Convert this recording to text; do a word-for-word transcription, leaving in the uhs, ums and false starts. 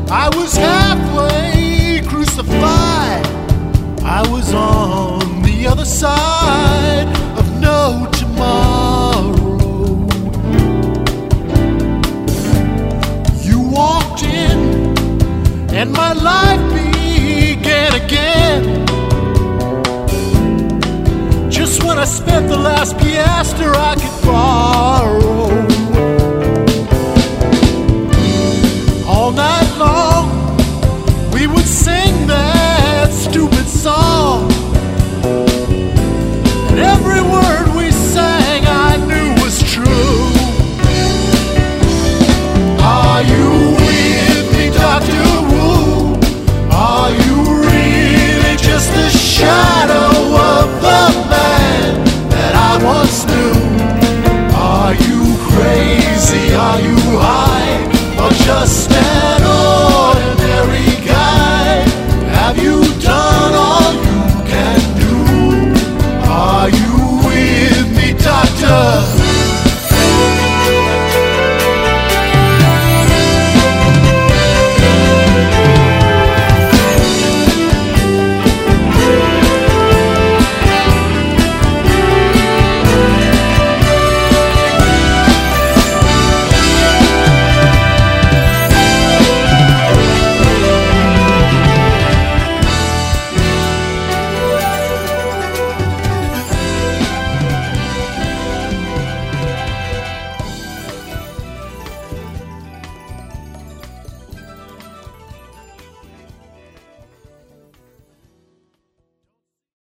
I was halfway crucified. I was on the other side of no tomorrow. You walked in and my life began again. Just when I spent the last piaster I could borrow.